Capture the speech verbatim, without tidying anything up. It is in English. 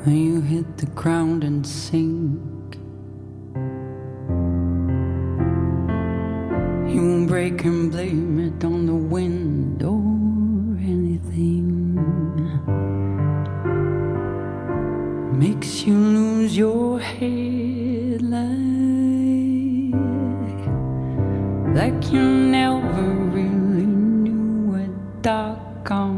when you hit the ground and sink. You won't break and blame it on the wind or anything. Makes you lose your head like, like you never really knew what dark on